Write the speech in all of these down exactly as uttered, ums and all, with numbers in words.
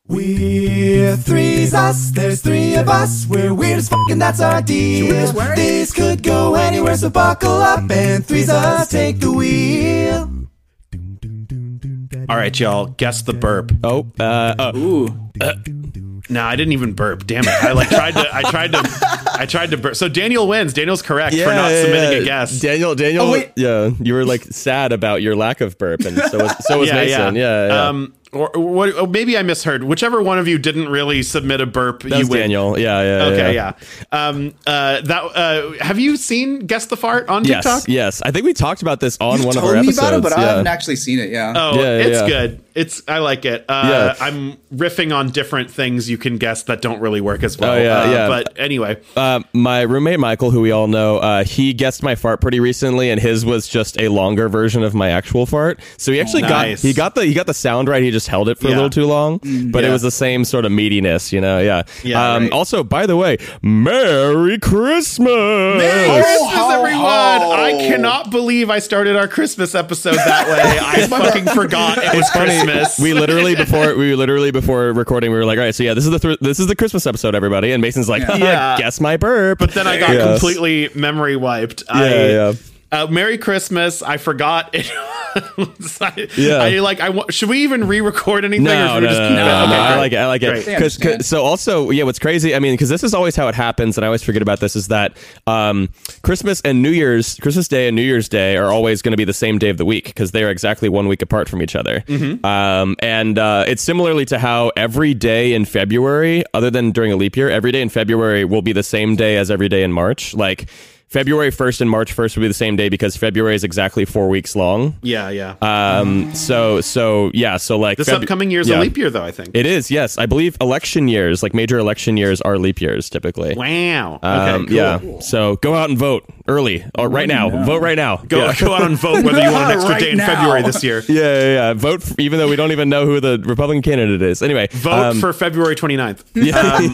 We're three's us, there's three of us. We're weird as fuck and that's our deal. This could go anywhere, so buckle up and three's us take the wheel. All right, y'all, guess the burp. Oh, uh, uh Ooh. Uh, no, nah, I didn't even burp. Damn it! I like tried to. I tried to. I tried to burp. So Daniel wins. Daniel's correct yeah, for not yeah, submitting yeah. a guess. Daniel, Daniel, Oh, wait. yeah, you were like sad about your lack of burp, and so was so was yeah, Mason. yeah, Yeah, yeah. Um, or, or what? Or maybe I misheard. Whichever one of you didn't really submit a burp, That you was win. Daniel. Yeah, yeah. Okay, yeah. yeah. Um, uh, that. Uh, have you seen Guess the Fart on Yes, TikTok? yes. I think we talked about this on You one of told our me episodes. about it, but I yeah. haven't actually seen it. Yeah. Oh, Yeah, yeah, it's yeah. good. It's I like it. Uh, Yeah. I'm riffing on different things you can guess that don't really work as well. Oh, yeah, uh, yeah. But anyway, Uh, my roommate Michael, who we all know, uh, he guessed my fart pretty recently, and his was just a longer version of my actual fart. So he actually Nice. got he got the he got the sound right. He just held it for Yeah. a little too long, but yeah. it was the same sort of meatiness, you know. Yeah. Yeah, Um, right. Also, by the way, Merry Christmas! Merry Christmas, ho, everyone! ho. I cannot believe I started our Christmas episode that way. I fucking forgot it was Christmas. We literally before we literally before recording, we were like, all right, so yeah, this is the th- this is the Christmas episode, everybody. And Mason's like, Yeah. Yeah. guess my burp. But then I got Yes. completely memory wiped. Yeah, I, yeah. Uh, Merry Christmas! I forgot it. was- I, Yeah. I like. I wa- should we even re-record anything? or No, should no, we just no, keep no, it? no, Okay, no. I great. like it. I like it. Great. Yeah, I 'Cause- understand. so also, yeah, what's crazy, I mean, because this is always how it happens, and I always forget about this, is that um, Christmas and New Year's, Christmas Day and New Year's Day are always going to be the same day of the week because they are exactly one week apart from each other. Mm-hmm. Um, and uh, it's similarly to how every day in February, other than during a leap year, every day in February will be the same day as every day in March. Like, February first and March first will be the same day because February is exactly four weeks long. Yeah, yeah. Um, so, so yeah, so like this Feb- upcoming year's yeah. a leap year, though. I think. It is, yes. I believe election years, like major election years, are leap years typically. Wow. Okay. Um, cool. Yeah. So go out and vote early, or right now. Vote right now. Go, yeah. go out and vote whether you want an extra Right day in now. February this year. Yeah, yeah, yeah. Vote, for, even though we don't even know who the Republican candidate is. Anyway, Vote um, for February twenty-ninth. yeah,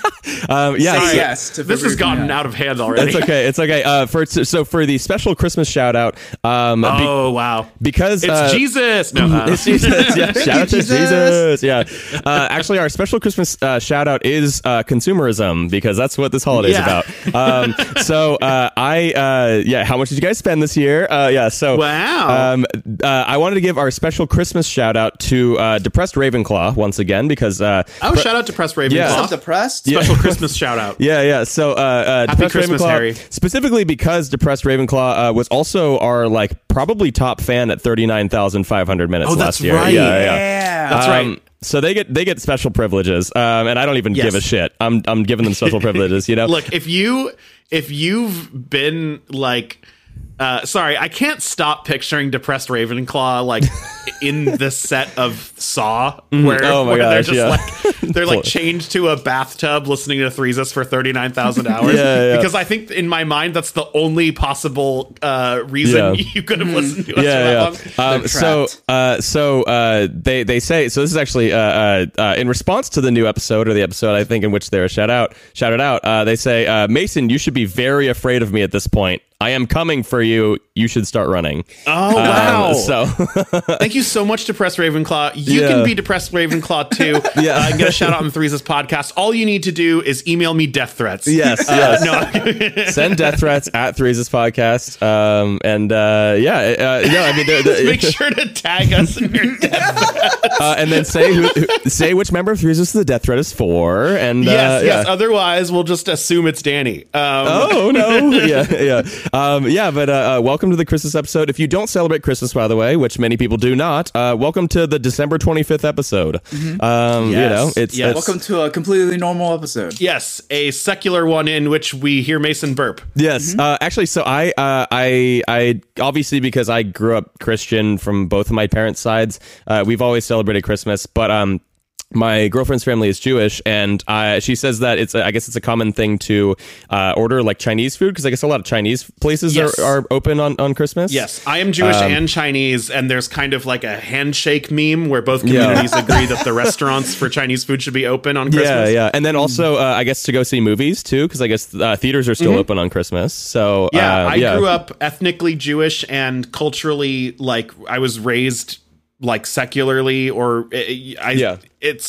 um, yeah. Say so- yes to This has February gotten twenty-ninth. out of hand already. It's okay. It's okay. Uh, for so for the special Christmas shout out, um, be- Oh, wow. because It's uh, Jesus. No, uh, It's Jesus. Yeah. Shout out to Jesus. Jesus. Yeah. Uh, actually, our special Christmas uh, shout out is uh, consumerism because that's what this holiday is Yeah. about. Um, so uh, I, uh, yeah. How much did you guys spend this year? Uh, yeah. So Wow. Um, uh, I wanted to give our special Christmas shout out to uh, Depressed Ravenclaw once again because. Uh, oh, shout out to Press Ravenclaw. Yeah. I'm depressed. Special Christmas shout out. Yeah, yeah. So, uh, uh, Happy Depressed Christmas, Ravenclaw, Harry. specifically because Depressed Ravenclaw uh, was also our like probably top fan at thirty-nine thousand five hundred minutes Oh, last that's year. right. Yeah, yeah. Yeah. That's Um, right. So they get they get special privileges, um, and I don't even Yes. give a shit. I'm I'm giving them special privileges. You know, Look, if you if you've been like uh sorry, I can't stop picturing Depressed Ravenclaw like in the set of Saw where, Oh my where they're gosh, just yeah. like they're like chained to a bathtub listening to Threesus for thirty-nine thousand hours. Yeah, yeah. Because I think in my mind that's the only possible uh reason Yeah. you could have listened to us for that yeah, long. yeah. Um, They're so, trapped. uh, so uh, they they say so. This is actually uh, uh, uh, in response to the new episode or the episode I think in which they're shout out shouted out. Uh, they say, uh, Mason, you should be very afraid of me at this point. I am coming for you. You should start running. Oh wow. Um, so Thank you so much, Depressed Ravenclaw. You Yeah. can be Depressed Ravenclaw too. Yeah. uh, get a shout out on the Threesus podcast. All you need to do is email me death threats. yes, Uh, yes. no, Send death threats at Three's podcast. Um, and uh, yeah, uh, no, I mean, they're, they're, make sure to tag us in your death. uh, and then say who, who, say which member of Three's the death threat is for. And yes, uh, yes. yeah. Otherwise, we'll just assume it's Danny. Um, Oh no! Yeah, yeah, um, yeah. But uh, uh, welcome to the Christmas episode. If you don't celebrate Christmas, by the way, which many people do not, uh, welcome to the December twenty-fifth episode. Um, You Yes, know, it's, yes. it's Welcome to a completely normal episode. Yes, a secular one in which we hear Mason burp. Yes, uh, actually, so I, uh, I, I obviously because I grew up Christian from both of my parents' sides, uh, we've always celebrated Christmas. But um, my girlfriend's family is Jewish, and uh, she says that it's a, I guess it's a common thing to uh, order like Chinese food because I guess a lot of Chinese places Yes. are, are open on, on Christmas. Yes, I am Jewish Um, and Chinese, and there's kind of like a handshake meme where both Yeah. communities agree that the restaurants for Chinese food should be open on Christmas. Yeah, yeah, and then also uh, I guess to go see movies too because I guess uh, theaters are still open on Christmas. So Yeah, uh, I yeah. grew up ethnically Jewish and culturally, like, I was raised like secularly, or I, I Yeah. it's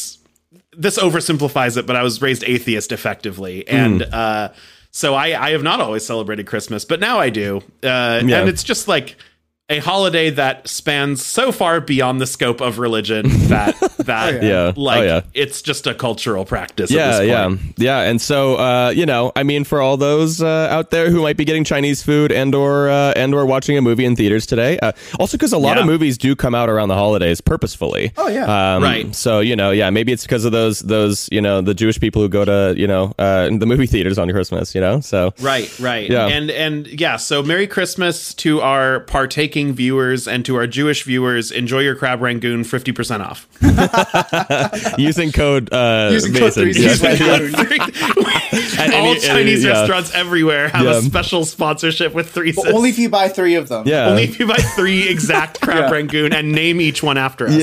this oversimplifies it, but I was raised atheist effectively. And Mm. uh, so I, I have not always celebrated Christmas, but now I do. Uh, Yeah. And it's just like a holiday that spans so far beyond the scope of religion that that Yeah. like Oh, yeah. it's just a cultural practice. Yeah, at this yeah, point. yeah. And so, uh, you know, I mean, for all those uh, out there who might be getting Chinese food and or uh, and or watching a movie in theaters today, uh, also because a lot Yeah. of movies do come out around the holidays purposefully. Oh, yeah. um, Right. So you know, yeah, maybe it's because of those those you know the Jewish people who go to you know uh, the movie theaters on Christmas. You know, so Right, right. Yeah. And and yeah, so Merry Christmas to our partaking viewers and to our Jewish viewers. Enjoy your crab rangoon, fifty percent off. using code uh, Using code Mason, three D yes. Rangoon. And All any- Chinese any- yeah. restaurants everywhere have Yeah. a special sponsorship with three But only if you buy three of them. Yeah. Only if you buy three exact crab Yeah. rangoon and name each one after us.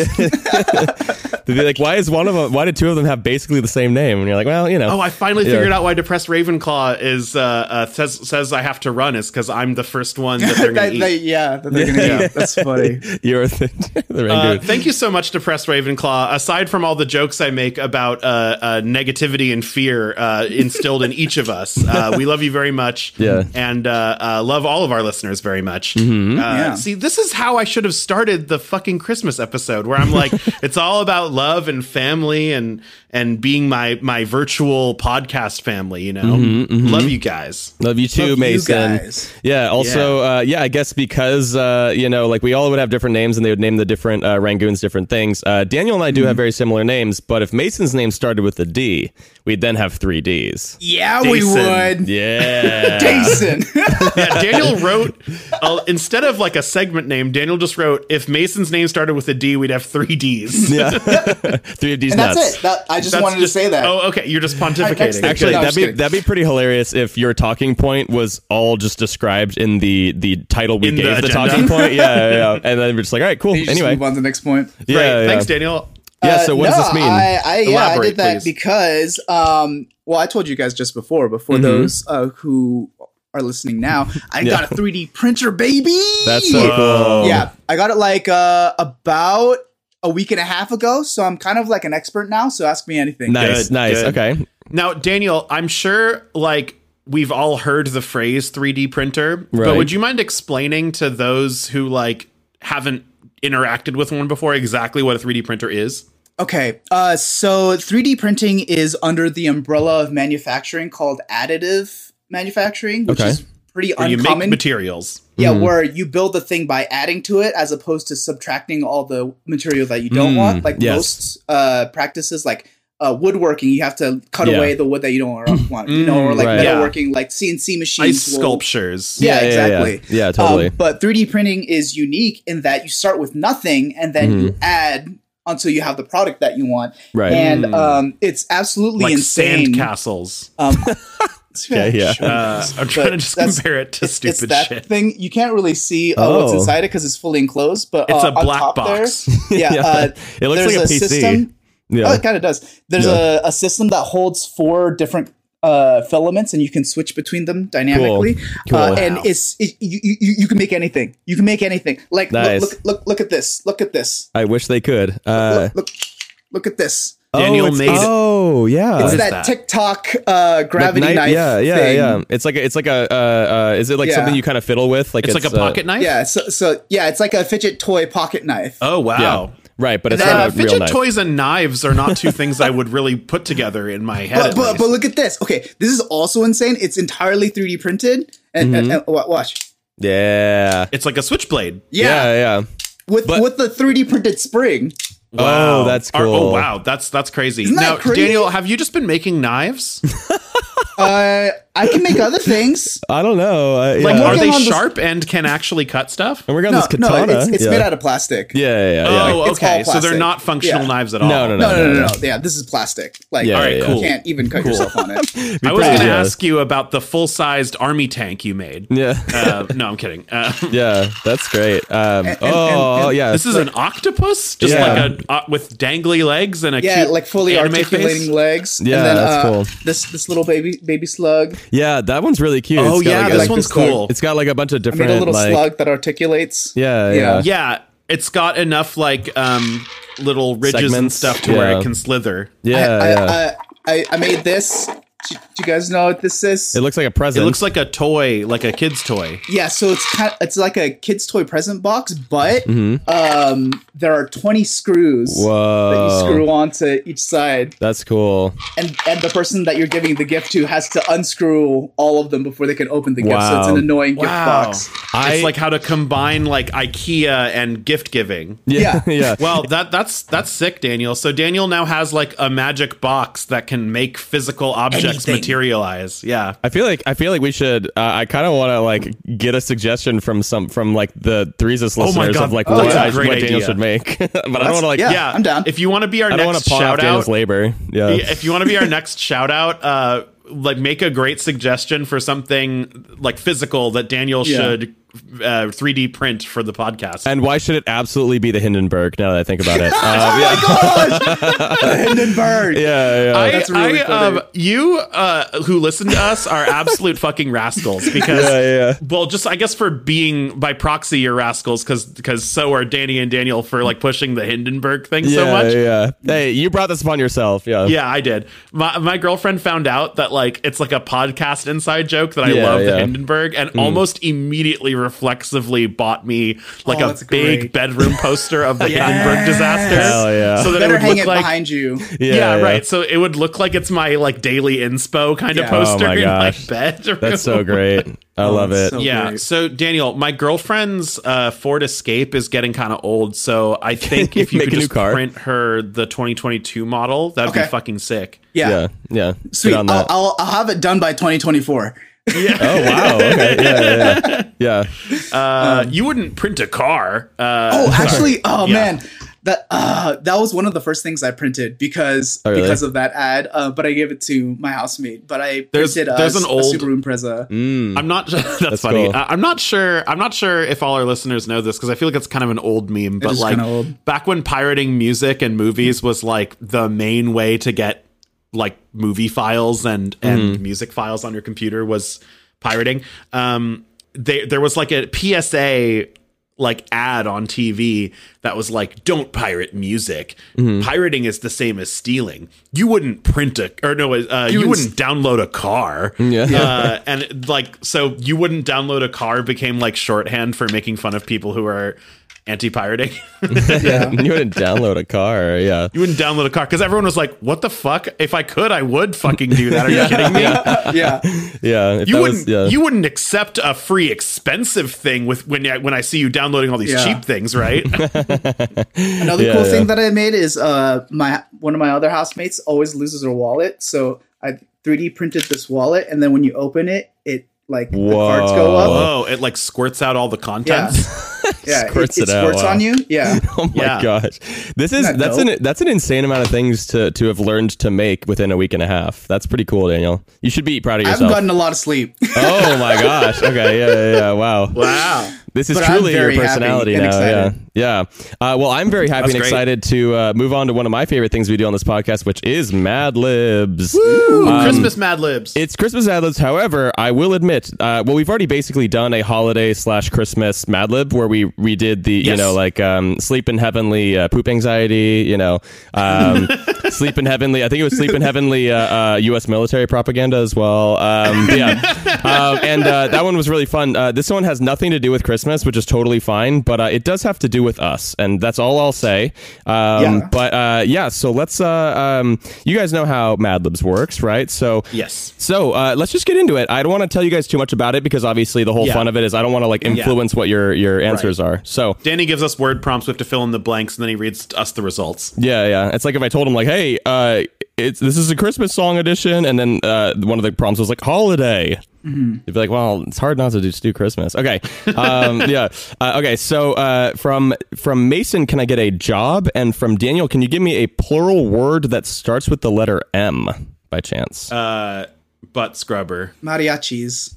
They'd be like, why is one of them? Why did two of them have basically the same name? And you're like, well, you know. Oh, I finally Yeah. figured out why Depressed Ravenclaw is uh, uh, says says I have to run is because I'm the first one that they're going That- to they- eat. yeah, that they're gonna Yeah. eat. That's funny. You're the, the Uh, Rangoon. thank you so much, Depressed Ravenclaw. Aside from all the jokes I make about uh, uh, negativity and fear uh, instilled in each of us, uh, we love you very much. Yeah. And uh, uh, love all of our listeners very much. Uh, Yeah. See, this is how I should have started the fucking Christmas episode, where I'm like, it's all about love and family and and being my my virtual podcast family. You know, love you guys. Love you too, Love you Mason. guys. Yeah. Also, yeah. Uh, yeah, I guess because uh, you know, like we all would have different names, and they would name the different uh, Rangoons different things. Uh, Daniel and I do have very similar names, but if Mason's name started with a D, we'd then have three Ds. Yeah, we Jason. would. Yeah. Jason. Yeah, Daniel wrote uh, instead of like a segment name, Daniel just wrote, if Mason's name started with a D, we'd have three Ds. Yeah. Three of D's and nuts. that's it. That, I just That's wanted just- to say that. Oh, okay. You're just Next pontificating. thing. Actually, No, I'm that'd just be kidding. that'd be pretty hilarious if your talking point was all just described in the the title we In the gave the, agenda. talking point. Yeah, yeah, yeah. And then we're just like, all right, cool. You just Anyway, move on to the next point. yeah, Right. yeah. Thanks, Daniel. Yeah. So Uh, what no, does this mean? I, I, yeah, I Elaborate, did that please. because, um, well, I told you guys just before, before Mhm. those uh, who are listening now, I Yeah. got a three D printer, baby. That's so Whoa. cool. Yeah, I got it like uh, about a week and a half ago, so I'm kind of like an expert now. So ask me anything. Nice, Good, nice. good. Okay. Now, Daniel, I'm sure like we've all heard the phrase three D printer, Right. but would you mind explaining to those who like haven't interacted with one before exactly what a three D printer is? Okay, uh, so three D printing is under the umbrella of manufacturing called additive manufacturing, which Okay. is pretty Where you make uncommon. materials. Yeah, Mhm. where you build the thing by adding to it as opposed to subtracting all the material that you don't Mm, want. Like yes. most uh, practices, like uh, woodworking, you have to cut Yeah. away the wood that you don't want, you know, or like right. metalworking, like C N C machines. Ice will- sculptures. Yeah, Yeah, yeah, exactly. yeah. Yeah, totally. Um, but three D printing is unique in that you start with nothing and then Mm-hmm. you add until you have the product that you want. Right. And Mm. um, it's absolutely Like insane. sand castles. Um, Yeah, yeah. sure. Uh, I'm trying to just that's- compare it to it's, stupid it's that shit. thing. You can't really see uh, what's Oh. inside it because it's fully enclosed. But It's uh, a on black top box. There, yeah, Yeah. Uh, It looks there's like a P C. system. Yeah. Oh, it kind of does. There's Yeah. a, a system that holds four different uh, filaments, and you can switch between them dynamically. Cool. Uh, Wow. and it's it, you, you you can make anything. You can make anything. Like Nice. look, look look look at this. Look at this. I wish they could. Uh, look, look look at this. Daniel oh, it's- made it. Oh, yeah. It's is that, that? TikTok uh, gravity Like knife. Yeah, yeah, thing. yeah. It's like a, it's like a. Uh, uh, is it like Yeah. something you kind of fiddle with? Like It's, like a uh, pocket knife? Yeah. So so yeah, it's like a fidget toy pocket knife. Oh, wow. Yeah. Right, but it's And then, not Uh, a real fidget knife. toys and knives are not two things I would really put together in my head. But, at but, least. but look at this. Okay, this is also insane. It's entirely three D printed. And, and, and wa- watch. Yeah. It's like a switchblade. Yeah, Yeah, yeah. with But- with the three D printed spring. Wow. Oh, that's Are- cool. oh, wow. That's that's crazy. Isn't that now, crazy? Daniel, have you just been making knives? Uh, I can make other things. I don't know. Uh, Like, yeah. are working they on this- sharp and can actually cut stuff? I'm working on No, this no, katana. it's, it's yeah. made out of plastic. Yeah, yeah, yeah. yeah. Oh, It's okay. all So they're plastic. not functional Yeah. knives at all. No, no, No, no, no, no, no. Yeah, this is plastic. Like, Yeah, All right, yeah, cool. you can't even cut yourself on it. I was pretty going to jealous. ask you about the full-sized army tank you made. Yeah. Uh, no, I'm kidding. Uh, Yeah, that's great. Um, and- oh, and- yeah. this is an octopus, just Yeah. like a uh, with dangly legs and a Yeah, cute like fully anime articulating face. legs. Yeah, and then, that's uh, cool. This this little baby baby slug. yeah, that one's really cute. Oh It's got yeah, like this a, one's this slug. cool. It's got like a bunch of I made different a little like slug that articulates. yeah, yeah. Yeah, it's got enough like um little ridges and Segments, stuff to where yeah. it can slither. Yeah, I, yeah. I, I, I made this. Do, do you guys know what this is? It looks like a It present. looks like a toy, like a kid's toy. Yeah, so it's kind of, it's like a kid's toy present box, but Mm-hmm. um, there are twenty screws that you Whoa. screw onto each side, That's cool. and and the person that you're giving the gift to has to unscrew all of them before they can open the gift. So it's Wow. an annoying gift Wow. box. I- It's like how to combine like IKEA and gift giving. Yeah, Yeah. yeah. Well, that that's that's sick, Daniel. So Daniel now has like a magic box that can make physical objects Anything. materialize. Yeah. I feel like I feel like we should. Uh, I kind of want to like get a suggestion from some from like the Threesus Oh my listeners God, of like that's what, a I, great what Daniel idea. should make. But I don't want to like. yeah. Yeah, I'm down. If you want to be our I don't want next to pawn off shout Daniel's out, labor. Yeah. if you want to be our next shout out, uh, like make a great suggestion for something like physical that Daniel Yeah. should uh, three D print for the podcast. And why should it absolutely be the Hindenburg? Now that I think about it. Um, Oh yeah, my gosh! The Hindenburg. yeah, yeah. I, That's really I, funny. um, you uh, who listen to us are absolute fucking rascals because, Yeah, yeah. well, just I guess for being by proxy, you're rascals because because so are Danny and Daniel for like pushing the Hindenburg thing so yeah, much. yeah. Hey, you brought this upon yourself. Yeah. Yeah, I did. My my girlfriend found out that like it's like a podcast inside joke that I Yeah, love the yeah. Hindenburg, and almost immediately reflexively bought me like Oh, a that's big great. bedroom poster of the Yes. Hindenburg disaster. Hell yeah. So that Better it would hang look it like behind you. yeah, right. So it would look like it's my like daily inspo kind of Yeah. poster Oh my in my gosh. bed. That's so great. I love that's it. so- Yeah. great. So Daniel, my girlfriend's uh, Ford Escape is getting kind of old, so I think if you Make could a new just car? print her the twenty twenty-two model, that'd be Okay. fucking sick. Yeah. Yeah, yeah. Sweet. Get on I'll, that. I'll I'll have it done by twenty twenty-four. Oh wow. Okay. Yeah, yeah, yeah. yeah. Uh, you wouldn't print a car. Uh, Oh, actually, oh Yeah. man, that uh, that was one of the first things I printed because Oh, really? because of that ad. Uh, but I gave it to my housemate. But I There's- printed a, there's an a old- Subaru Impreza. Mm. I'm not. That's, That's funny. cool. Uh, I'm not sure. I'm not sure if all our listeners know this because I feel like it's kind of an old meme. But is like kinda old. back when pirating music and movies was like the main way to get like movie files and and Mm-hmm. music files on your computer was pirating. Um, they, there was like a P S A like ad on T V that was like, don't pirate music. Mm-hmm. Pirating is the same as stealing. You wouldn't print a, or no, uh, you, wouldn't wouldn't download a car. Yeah. Uh, and like, so you wouldn't download a car became like shorthand for making fun of people who are anti-pirating. Yeah. You wouldn't download a car. Yeah. You wouldn't download a car because everyone was like, what the fuck? If I could, I would fucking do that. Are you kidding me? yeah. Yeah. If You that wouldn't. was- yeah. You wouldn't accept a free, expensive thing with when I, when I see you downloading all these Yeah. cheap things, right? Another Yeah, cool yeah. thing that I made is uh my one of my other housemates always loses her wallet, so I three D printed this wallet, and then when you open it, it like the cards go up. Whoa! It like squirts out all the Yeah, contents. yeah, Squirts it, it it out, squirts wow. on you. Yeah, Oh my Yeah. gosh, this is Isn't that that's dope? an that's an insane amount of things to to have learned to make within a week and a half. That's pretty cool, Daniel. You should be proud of I yourself. haven't gotten a lot of sleep. Oh my gosh. Okay. Yeah. Yeah. yeah. Wow. Wow. This is But I'm truly your very happy personality and now. excited. Yeah. Yeah. Uh, well, I'm very happy That's and great. excited to uh, move on to one of my favorite things we do on this podcast, which is Mad Libs. Ooh, Christmas Mad Libs. It's Christmas Mad Libs. However, I will admit, uh, well, we've already basically done a holiday slash Christmas Mad Lib where we redid the, you Yes. know, like um, sleep in heavenly uh, poop anxiety, you know, um, sleep in heavenly. I think it was sleep in heavenly uh, uh, U S military propaganda as well. Um, yeah, um, and uh, that one was really fun. Uh, this one has nothing to do with Christmas, which is totally fine, but uh, it does have to do with us, and that's all I'll say. Um, Yeah. But uh, yeah, so let's. Uh, um, you guys know how Mad Libs works, right? So yes. so uh, let's just get into it. I don't want to tell you guys too much about it because obviously the whole Yeah. fun of it is I don't want to like influence what your your answers are. So Danny gives us word prompts. We have to fill in the blanks, and then he reads us the results. yeah, yeah. It's like if I told him like, hey, uh, it's this is a Christmas song edition, and then uh, one of the prompts was like holiday. You'd be like, well, it's hard not to just do Christmas. Okay, um, yeah. Uh, okay, so uh, from from Mason, can I get a job? And from Daniel, can you give me a plural word that starts with the letter M by chance? Uh, butt scrubber. Mariachis.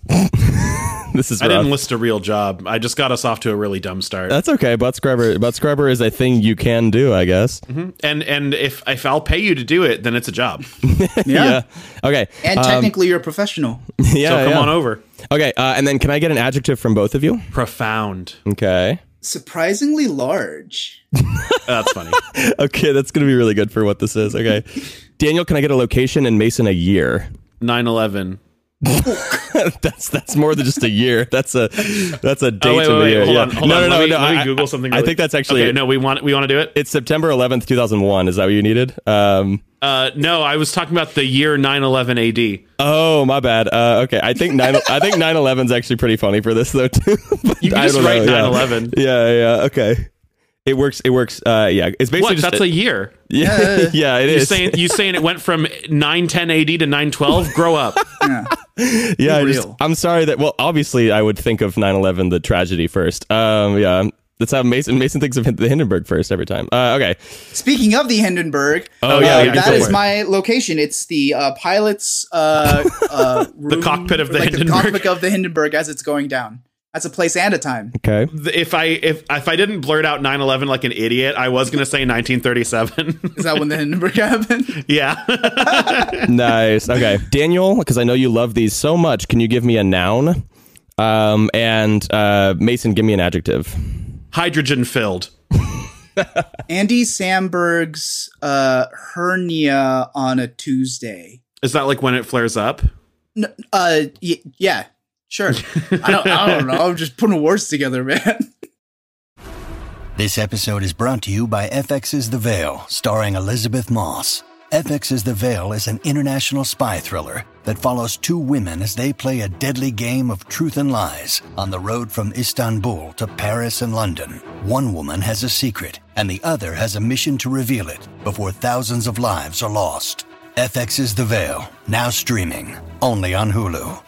this is I rough. didn't list a real job. I just got us off to a really dumb start. That's okay. Butt scrubber. Butt scrubber is a thing you can do, I guess. and and if if I'll pay you to do it, then it's a job. Yeah. Okay. And Um, technically, you're a professional. yeah. so come yeah. on over. Okay. Uh, and then can I get an adjective from both of you? Profound. Okay. Surprisingly large. That's funny. Okay, that's going to be really good for what this is. Okay. Daniel, can I get a location and Mason a year? nine eleven. that's that's more than just a year. That's a that's a date Oh, wait, in wait, the wait, year. hold yeah. on, hold no, on. no, no, let me, no. let me I, Google something. I Really. think that's actually. Okay, no, we want we want to do it. It's September eleventh, two thousand one. Is that what you needed? Um, Uh, no, I was talking about the year nine eleven A D. oh, my bad. Uh, okay, I think nine. I think nine eleven is actually pretty funny for this though too. You can I just don't write know, yeah. nine eleven. Yeah, yeah. Okay. It works. It works. Uh, yeah. It's basically What? just That's a year. yeah. yeah, it You is. saying you saying it went from nine ten A D to nine twelve? Grow up. Yeah. yeah, I Be just, real. I'm sorry that. Well, obviously, I would think of nine eleven, the tragedy first. Um, yeah, that's how Mason Mason thinks of the Hindenburg first every time. Uh, okay. Speaking of the Hindenburg, Oh, uh, yeah, yeah, that go is for it. my location. It's the uh, pilot's uh, uh, room, cockpit of the like Hindenburg. The cockpit of the Hindenburg as it's going down. That's a place and a time. Okay. If I if if I didn't blurt out nine eleven like an idiot, I was gonna say nineteen thirty-seven. Is that when the Hindenburg happened? Yeah. Nice. Okay, Daniel, because I know you love these so much. Can you give me a noun? Um, and uh, Mason, give me an adjective. Hydrogen filled. Andy Samberg's uh, hernia on a Tuesday. Is that like when it flares up? N- uh, y- yeah, sure. I don't. I don't know. I'm just putting words together, man. This episode is brought to you by F X's The Veil, starring Elizabeth Moss. F X's The Veil is an international spy thriller that follows two women as they play a deadly game of truth and lies on the road from Istanbul to Paris and London. One woman has a secret, and the other has a mission to reveal it before thousands of lives are lost. F X's The Veil, now streaming, only on Hulu.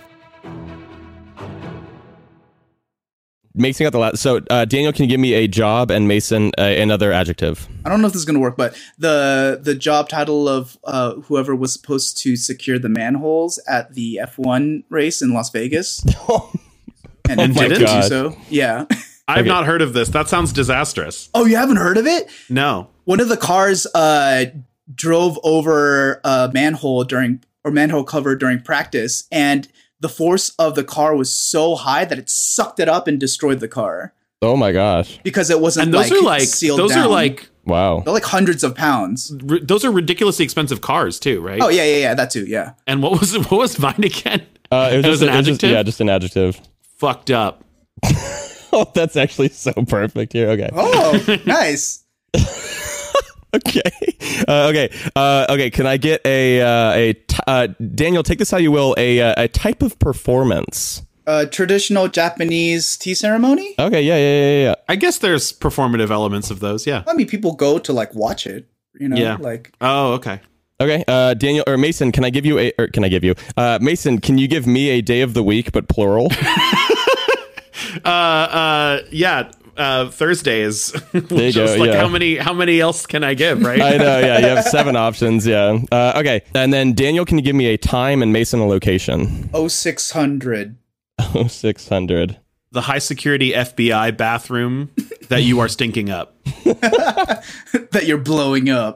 Mason got the last. So, uh, Daniel, can you give me a job and Mason uh, another adjective? I don't know if this is gonna work, but the the job title of uh, whoever was supposed to secure the manholes at the F one race in Las Vegas, and Oh my didn't God. do so. Yeah. I've Okay. not heard of this. That sounds disastrous. Oh, you haven't heard of it? No. One of the cars uh, drove over a manhole during or manhole cover during practice, and the force of the car was so high that it sucked it up and destroyed the car Oh my gosh! because it wasn't. And those like, are like sealed those down. are like Wow. They're like hundreds of pounds. r- those are ridiculously expensive cars too, right? Oh yeah, yeah, yeah. That too. Yeah. And what was what was mine again? Uh, it was, It was just, an it was just- adjective? yeah, just an adjective. Fucked up. Oh, that's actually so perfect here. Okay. Oh, nice. Okay. Uh, okay. Uh, okay. Can I get a uh, a t- uh, Daniel? Take this how you will. A uh, a type of performance. Uh, traditional Japanese tea ceremony. Okay. Yeah. Yeah. Yeah. Yeah. I guess there's performative elements of those. Yeah. I mean, people go to like watch it. You know, Yeah. like Oh, okay. Okay. Uh, Daniel or Mason, can I give you a? Or can I give you? Uh, Mason, can you give me a day of the week, but plural? Uh, uh, yeah. Uh, Thursdays. There you go, Just like yeah. how many how many else can I give? Right. I know. Yeah. You have seven options. Yeah. Uh, okay. And then Daniel, can you give me a time and Mason a location? oh six hundred. Oh, six hundred. The high security F B I bathroom that you are stinking up. That you're blowing up.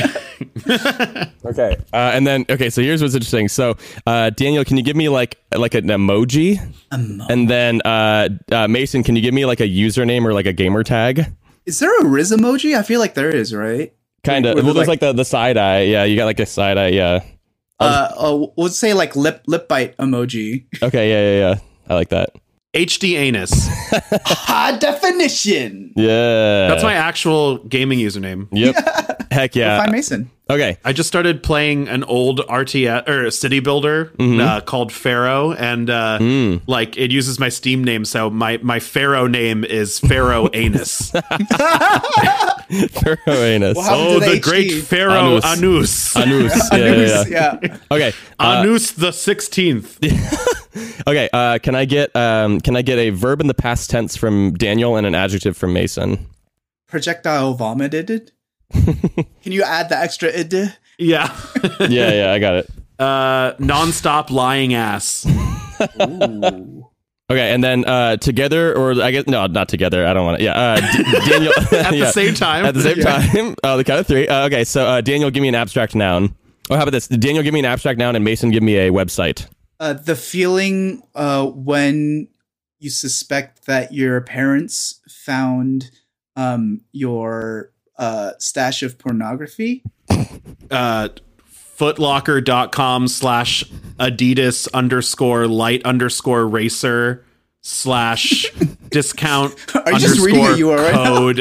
Okay. Uh, and then okay, so here's what's interesting. So uh, Daniel, can you give me like like an emoji? Emo- And then uh, uh, Mason, can you give me like a username or like a gamer tag? Is there a Riz emoji? I feel like there is, right? Kind of. Where Well, they're there's like, the, the side eye. Yeah, you got like a side eye. Yeah. Uh, uh, we'll say like lip lip bite emoji. Okay. Yeah. Yeah. Yeah. I like that. H D anus. High definition. Yeah. That's my actual gaming username. Yep. Heck yeah. Find Mason. Okay. I just started playing an old R T S or city builder uh, called Pharaoh, and uh, like it uses my Steam name, so my my Pharaoh name is Pharaoh Anus. Pharaoh anus. Well, how- Oh, to the the H D. great Pharaoh Anus. Anus. Anus. Yeah. Yeah. yeah. Yeah. Okay. Uh, Anus the sixteenth. okay. Uh, can I get um can I get a verb in the past tense from Daniel and an adjective from Mason? Projectile vomited. Can you add the extra id? Yeah. Yeah. Yeah. I got it. Uh, nonstop lying ass. Ooh. Okay, and then uh, together, or I guess no, not together. I don't want to. Yeah, uh, D- Daniel At the same time. At the same Yeah. time, uh, the count of three. Uh, okay, so uh, Daniel, give me an abstract noun. Oh, how about this? Daniel, give me an abstract noun, and Mason, give me a website. Uh, the feeling uh, when you suspect that your parents found um, your uh, stash of pornography? Uh, footlocker.com slash Adidas underscore light underscore racer slash discount Are you just reading a U R L? code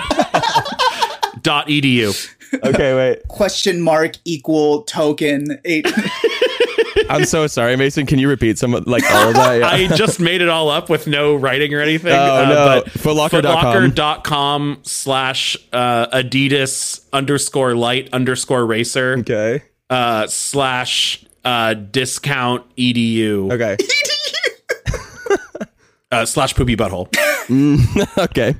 dot edu. Okay, wait. Question mark equal token eight. I'm so sorry, Mason. Can you repeat some of, like all of that? Yeah. I just made it all up with no writing or anything. Oh, uh, no. But Footlocker dot com. footlocker dot com slash uh, Adidas underscore light underscore racer Okay. uh, slash uh, discount edu Okay. uh, slash poopy butthole. Okay.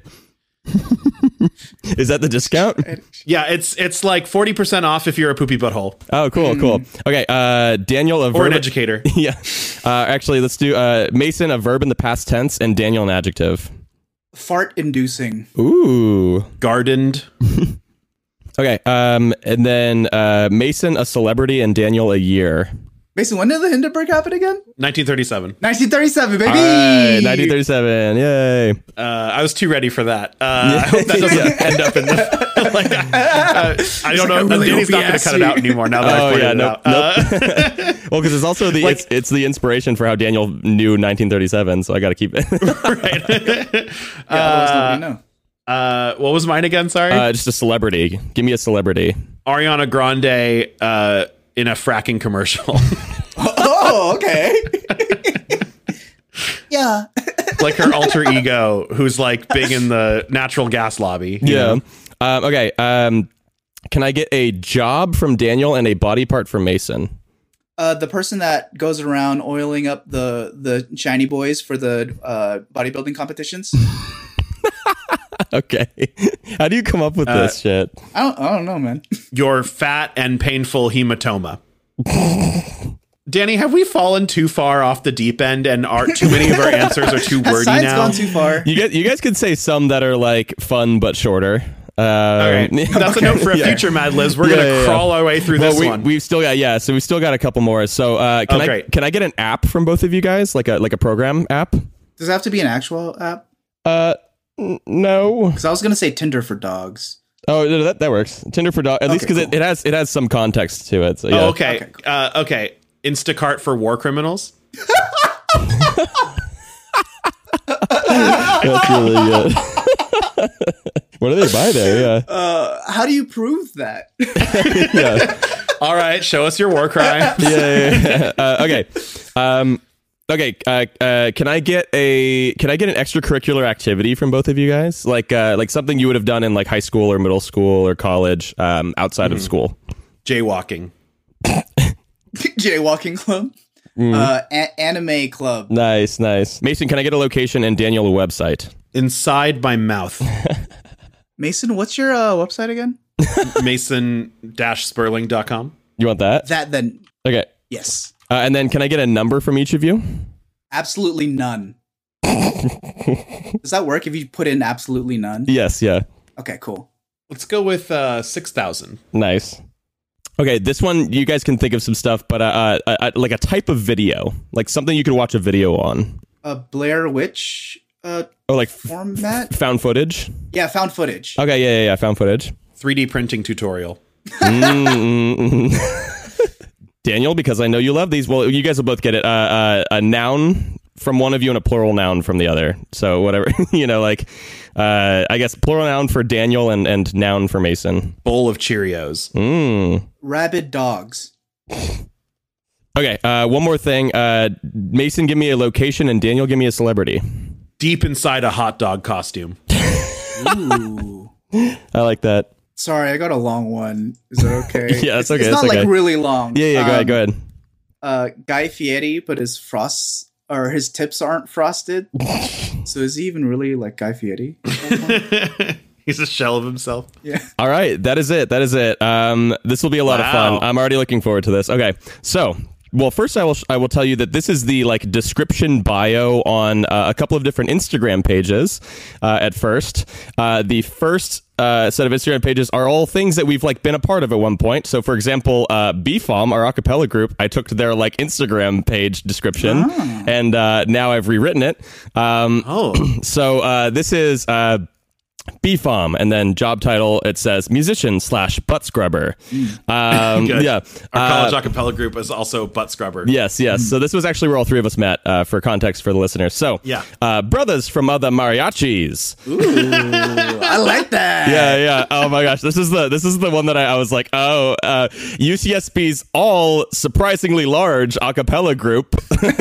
Is that the discount? Yeah, it's it's like forty percent off if you're a poopy butthole Oh, cool, cool. Okay, uh, Daniel, a or verb. an educator. Yeah. Uh, actually, let's do uh, Mason, a verb in the past tense, and Daniel, an adjective. Fart inducing. Ooh. Gardened. Okay. Um, and then uh, Mason, a celebrity, and Daniel, a year. Mason, when did the Hindenburg happen again? nineteen thirty-seven. nineteen thirty-seven, baby. All right, nineteen thirty-seven. Yay. Uh, I was too ready for that. Uh, I hope that doesn't end up in the. Like, uh, I don't know. I really Danny's hope not he going to asks cut it me. out anymore now that Oh, I pointed yeah, it nope, out. Uh, Well, because it's also the Like- it's, it's the inspiration for how Daniel knew nineteen thirty-seven, so I got to keep it. right. Yeah, otherwise nobody know. Uh, what was mine again? Sorry. uh, just a celebrity. Give me a celebrity. Ariana Grande uh, in a fracking commercial. Oh, okay. Yeah. Like her alter ego, who's like big in the natural gas lobby. you Yeah. know? Um, okay. Um, can I get a job from Daniel and a body part from Mason? Uh, the person that goes around oiling up the the shiny boys for the uh, bodybuilding competitions. Okay. How do you come up with Uh, this shit? I don't. I don't know, man. Your fat and painful hematoma. Danny, have we fallen too far off the deep end and are too many of our answers are too Has wordy science now? gone too far? You get you guys could say some that are like fun but shorter. Um, All right. That's a note for a yeah. future Mad Libs. We're Yeah, going to yeah, yeah. crawl our way through Well, this we, one. we've still got yeah, so we've still got a couple more. So uh, can Oh, I great. can I get an app from both of you guys, like a like a program app? Does it have to be an actual app? Uh, n- no. Because I was gonna say Tinder for dogs. Oh, no, that that works. Tinder for dog, at least Okay, because cool. it, it has it has some context to it. So yeah. Oh, okay. Okay, cool. Uh, okay. Instacart for war criminals. That's really good. What do they buy there? Yeah. Uh, how do you prove that? Yeah. All right. Show us your war crime. yeah, yeah, yeah. Uh, okay. Um, okay. Uh, uh, can I get a can I get an extracurricular activity from both of you guys? Like uh, like something you would have done in like high school or middle school or college, um, outside of school. Jaywalking. Jaywalking club. Uh, a- anime club. Nice, nice. Mason, can I get a location and Daniel a website? Inside my mouth. Mason, what's your uh, website again? Mason Sperling dot com. You want that? That then. Okay. Yes. Uh, and then can I get a number from each of you? Absolutely none. Does that work if you put in absolutely none? Yes. Yeah. Okay, cool. Let's go with uh, six thousand. Nice. Okay, this one you guys can think of some stuff, but uh, uh, uh, like a type of video, like something you could watch a video on. A Blair Witch uh, Oh, like f- format? found footage. Yeah, found footage. Okay, yeah, yeah, yeah, found footage. three D printing tutorial. Mm-mm-mm. Daniel, because I know you love these. Well, you guys will both get it. Uh, uh, a noun from one of you and a plural noun from the other. So whatever, you know, like uh, I guess plural noun for Daniel and, and noun for Mason. Bowl of Cheerios. Mm. Rabid dogs. Okay, uh, one more thing. Uh, Mason, give me a location, and Daniel, give me a celebrity. Deep inside a hot dog costume. Ooh. I like that. Sorry, I got a long one. Is that okay? Yeah, that's It's- okay, It's that's not okay. like really long. Yeah, yeah, go Um, ahead, go ahead. Uh, Guy Fieri, but his frosts or his tips aren't frosted. So is he even really like Guy Fieri? He's a shell of himself. Yeah. All right, that is it. That is it. Um, this will be a lot of Wow. fun. I'm already looking forward to this. Okay, so well, first I will I will tell you that this is the like description bio on uh, a couple of different Instagram pages. Uh, at first, uh, the first uh, set of Instagram pages are all things that we've like been a part of at one point. So, for example, uh, B F O M, our acapella group, I took to their like Instagram page description, ah. and uh, now I've rewritten it. Um, oh, so uh, this is. Uh, B F O M, and then job title, it says musician slash butt scrubber. Um, yeah. Our college uh, acapella group is also butt scrubber. Yes, yes. So this was actually where all three of us met, uh, for context for the listeners. So, yeah. uh, brothers from other mariachis. Ooh, I like that. Yeah, yeah. Oh my gosh. This is the this is the one that I, I was like, oh, uh, U C S B's all surprisingly large acapella group.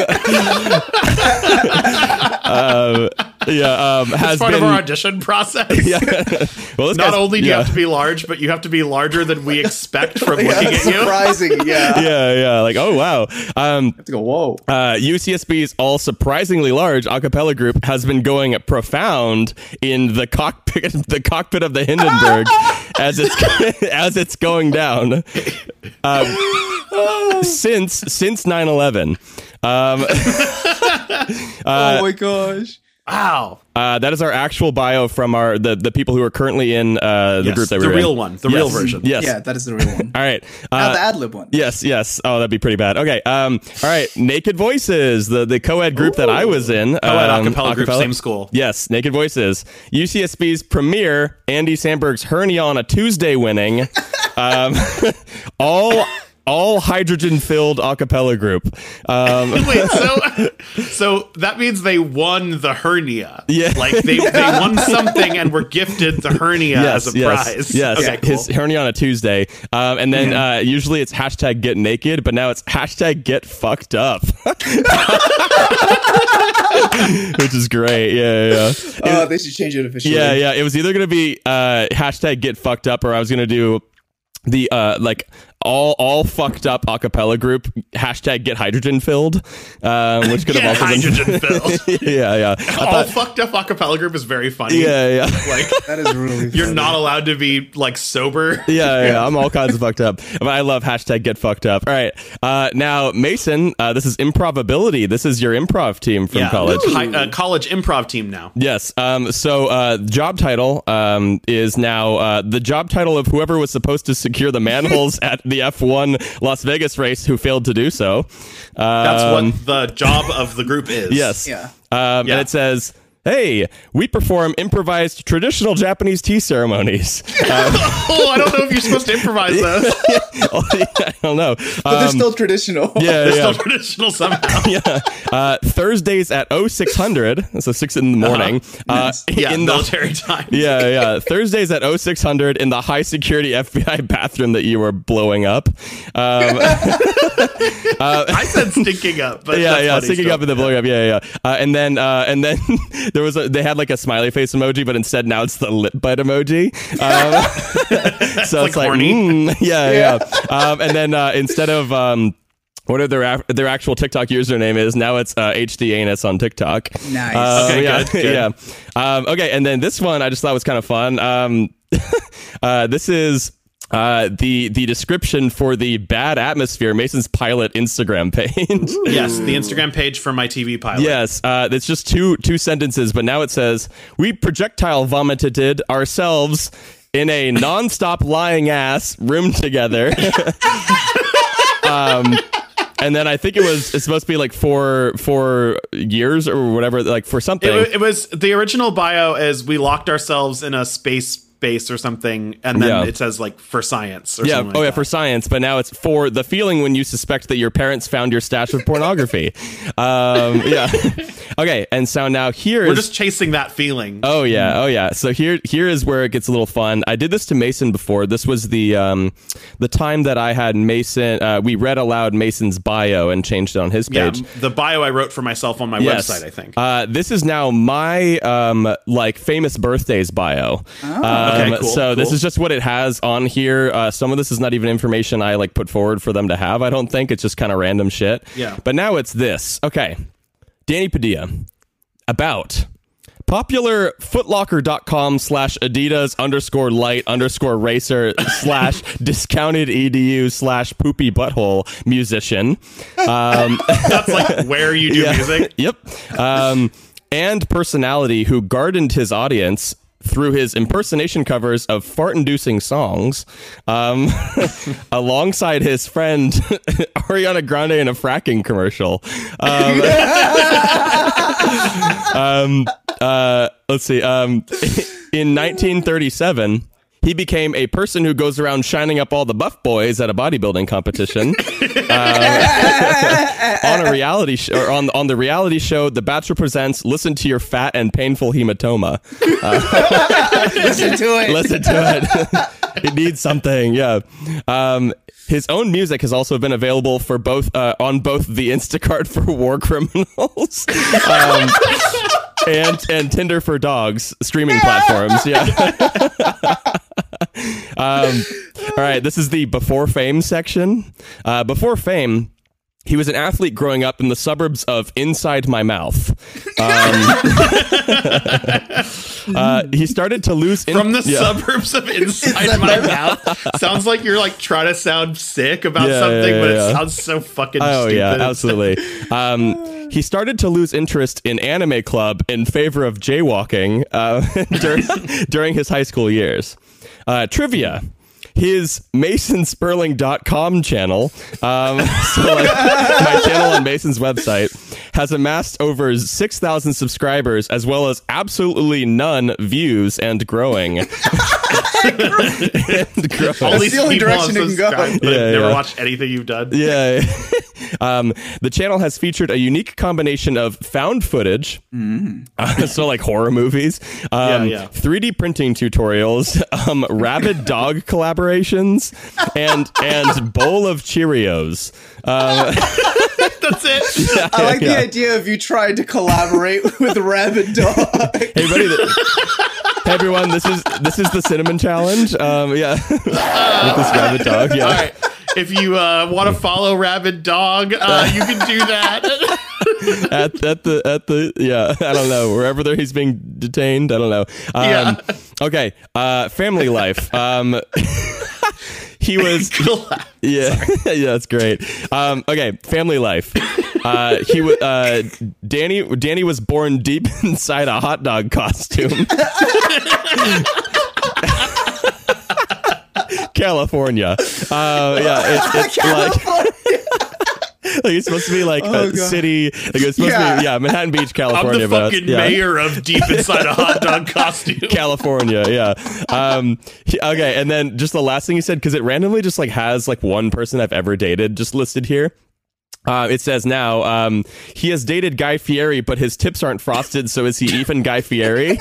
uh, yeah, um, has it's part been, of our audition process. Yeah. Well, this not guy's, only do yeah. you have to be large, but you have to be larger than we expect from yeah, looking at you. Surprising, yeah. Yeah, yeah. Like, oh wow. Um, I have to go. Whoa. Uh, U C S B's all surprisingly large acapella group has been going profound in the cockpit, the cockpit of the Hindenburg, as it's as it's going down. Uh, since since nine eleven. Um, uh, oh my gosh. Wow. Uh, that is our actual bio from our the, the people who are currently in uh, the yes, group that the we're real in. one, the yes. real version. Yes. Yeah, that is the real one. All right. Uh, now the ad-lib one. Yes, yes. Oh, that'd be pretty bad. Okay. Um. All right. Naked Voices, the, the co-ed group Ooh. that I was in. Co-ed um, acapella group, same school. Yes, Naked Voices. U C S B's premier, Andy Sandberg's Hernia on a Tuesday winning. um, all... all hydrogen-filled acapella group. Um, Wait, so so that means they won the hernia. Yeah, like they, they won something and were gifted the hernia yes, as a yes, prize. Yes, okay, cool. His hernia on a Tuesday, um, and then uh, usually it's hashtag get naked, but now it's hashtag get fucked up, which is great. Yeah, yeah. Oh, uh, they should change it officially. Yeah, yeah. It was either going to be uh, hashtag get fucked up, or I was going to do the uh, like. all all fucked up acapella group hashtag get hydrogen filled, um, which could have also hydrogen been filled. yeah, yeah. All thought, fucked up acapella group is very funny. Yeah, yeah. Like that is really. You're funny. not allowed to be like sober. Yeah, yeah. I'm all kinds of fucked up. But I love hashtag get fucked up. All right, uh, now Mason, uh, this is Improvability. This is your improv team from yeah. college. Hi, uh, college improv team now. Yes. Um. So, uh, job title um is now uh the job title of whoever was supposed to secure the manholes at the F one Las Vegas race who failed to do so. Um, That's what the job of the group is. Yes. Yeah. Um, yeah. And it says, hey, we perform improvised traditional Japanese tea ceremonies. Um, oh, I don't know if you're supposed to improvise those. oh, yeah, I don't know. But um, they're still traditional. Yeah, they're yeah. still traditional somehow. yeah. Uh, Thursdays at oh six hundred, so six in the morning. Uh-huh. Uh, nice. Yeah, in the military time. Yeah, yeah. Thursdays at oh six hundred in the high security F B I bathroom that you were blowing up. Um, uh, I said stinking up, but yeah, that's yeah, funny stinking still. up and then blowing up. Yeah, yeah. Uh, and then, uh, and then there was a, they had like a smiley face emoji, but instead now it's the lip bite emoji. Um, so it's like, like mm, yeah, yeah. yeah. Um, and then uh, instead of um, what their their actual TikTok username is, now it's uh, H D Anus on TikTok. Nice. Uh, okay, yeah, good, good. yeah. Um, okay, and then this one I just thought was kind of fun. Um, uh, this is. Uh, the the description for the Bad Atmosphere, Mason's pilot Instagram page. Yes, the Instagram page for my T V pilot. Yes, uh, it's just two two sentences, but now it says, we projectile vomited ourselves in a nonstop lying ass room together. um, and then I think it was it's supposed to be like four four years or whatever, like for something. It, it was the original bio is we locked ourselves in a space base or something, and then yeah. it says like for science or yeah something like oh yeah that. for science, but now it's for the feeling when you suspect that your parents found your stash of pornography. um yeah okay, and so now here we're is, just chasing that feeling. oh yeah oh yeah so here here is where it gets a little fun. I did this to Mason before. This was the um the time that I had Mason uh we read aloud Mason's bio and changed it on his yeah, page. the bio I wrote for myself on my Yes. website, I think. Uh, this is now my um, like famous birthdays bio. Oh. Um, Okay, cool, so this cool. is just what it has on here. Uh, some of this is not even information I like put forward for them to have. I don't think it's just kind of random shit. Yeah. But now it's this. Okay, Danny Padilla about Popular footlocker.com slash Adidas underscore light underscore racer slash discounted edu slash poopy butthole musician. Um, That's like where you do yeah, music. Yep. Um, and personality who gardened his audience through his impersonation covers of fart-inducing songs, um, alongside his friend Ariana Grande in a fracking commercial. Um, um, uh, let's see. Um, in nineteen thirty-seven, he became a person who goes around shining up all the buff boys at a bodybuilding competition. uh, on a reality show, or on on the reality show, The Bachelor presents "Listen to Your Fat and Painful Hematoma." Uh, Listen to it. Listen to it. It needs something. Yeah. Um, his own music has also been available for both uh, on both the Instacart for War Criminals. Um, and and Tinder for Dogs streaming platforms. Yeah. um, all right. This is the before fame section. Uh, before fame, he was an athlete growing up in the suburbs of Inside My Mouth. Um, uh, he started to lose in- From the yeah. suburbs of Inside My Mouth. Sounds like you're like trying to sound sick about Yeah, something, yeah, but yeah. it sounds so fucking Oh stupid. yeah, absolutely. Um, he started to lose interest in Anime Club in favor of jaywalking uh, during, during his high school years. Uh, trivia. His Mason Sperling dot com channel, um, so like my channel on Mason's website, has amassed over six thousand subscribers as well as absolutely none views and growing. and growing. All these the only people direction have it can go. subscribed, but Yeah, have never yeah. watched anything you've done. Yeah. um, the channel has featured a unique combination of found footage, Mm. uh, so like horror movies, um, Yeah, yeah. three D printing tutorials, um, rabid dog collaborations, and and bowl of Cheerios. Um, That's it. I like yeah. the idea of you trying to collaborate with Rabid Dog. hey, buddy. The, hey, everyone. This is this is the cinnamon challenge. Um, yeah, with this rabid dog. Yeah. All right. If you uh, want to follow Rabid Dog, uh, you can do that. at at the at the yeah I don't know, wherever there he's being detained. I don't know. Um, Yeah. Okay. Uh, family life. Um, he was yeah yeah that's great. Um, okay. Family life. Uh, he was uh, Danny. Danny was born deep inside a hot dog costume. California. Uh, yeah, it's, it's like. Like it's supposed to be like Oh, a God. city. Like it's supposed Yeah. to be yeah, Manhattan Beach, I'm California. the but that's- fucking yeah. mayor of deep inside a hot dog costume. California, yeah. Um, he- okay, and then just the last thing he said, because it randomly just like has like one person I've ever dated just listed here. Uh, it says now um, he has dated Guy Fieri, but his tips aren't frosted. So is he even Guy Fieri?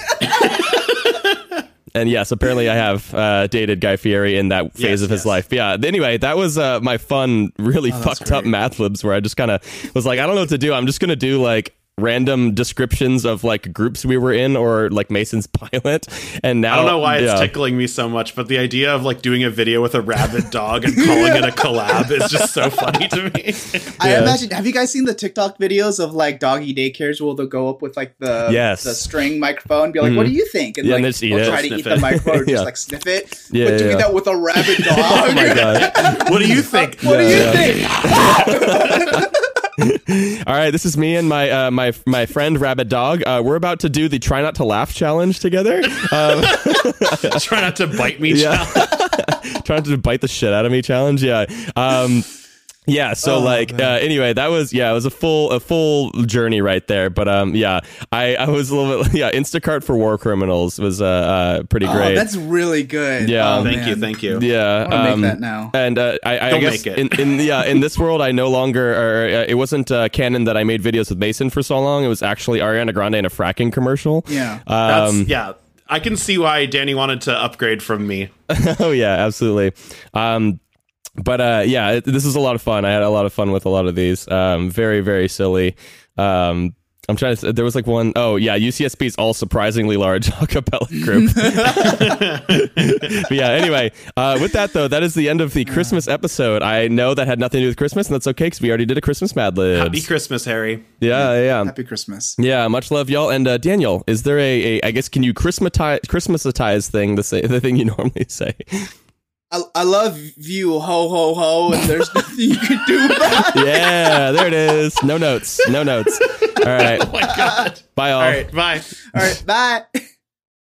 And yes, apparently I have uh, dated Guy Fieri in that phase Yes, of his yes. life. Yeah. Anyway, that was uh, my fun, really Oh, fucked up Mad Libs where I just kind of was like, I don't know what to do. I'm just gonna do like random descriptions of like groups we were in or like Mason's pilot. And now I don't know why it's yeah. tickling me so much, but the idea of like doing a video with a rabid dog and calling it a collab is just so funny to me. I Yeah. imagine. Have you guys seen the TikTok videos of like doggy daycares where they'll go up with like the Yes. the string microphone, and be like, "What do you think?" And Yeah, like and they just eat they'll it. try to Sniff eat it. the microphone, or Yeah. just like sniff it. Yeah, but doing yeah. that with a rabid dog. Oh my god. What do you think? What do you Yeah. think? All right, this is me and my uh, my my friend Rabbit Dog. Uh, we're about to do the Try Not to Laugh challenge together. Um, Try not to bite me. yeah, child. trying to bite the shit out of me challenge. Yeah. Um, yeah, so Oh, like uh, anyway, that was yeah, it was a full a full journey right there. But um, yeah, I, I was a little bit yeah. Instacart for War Criminals was uh, uh pretty Oh, great. that's really good. Yeah. Oh, Thank you, man. thank you. Yeah, I wanna um, make that now. And uh, I, I Don't guess make it. in in yeah in this world, I no longer or uh, it wasn't uh, canon that I made videos with Mason for so long. It was actually Ariana Grande in a fracking commercial. Yeah. That's, Um, yeah. I can see why Danny wanted to upgrade from me. oh yeah, absolutely. Um, but uh, yeah, it, this is a lot of fun. I had a lot of fun with a lot of these. Um, very very silly. Um, I'm trying to. There was like one oh yeah, U C S B's all surprisingly large a cappella group. But yeah. Anyway, uh, with that though, that is the end of the Christmas episode. I know that had nothing to do with Christmas, and that's okay because we already did a Christmas Mad Libs. Happy Christmas, Harry. Yeah, yeah, yeah. Happy Christmas. Yeah, much love, y'all. And uh, Daniel, is there a, a? I guess can you Christmatize Christmatize thing the say the thing you normally say? I, I love you, ho, ho, ho, and there's nothing you can do about it. Yeah, there it is. No notes. No notes. All right. Oh my God. Bye, all. All right. Bye. All right, bye.